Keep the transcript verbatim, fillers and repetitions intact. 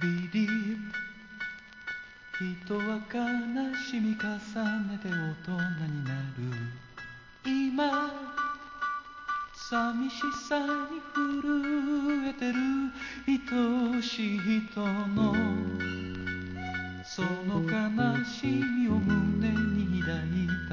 Believe 人は悲しみ重ねて大人になる。今寂しさに震えてる愛しい人のその悲しみを胸に抱い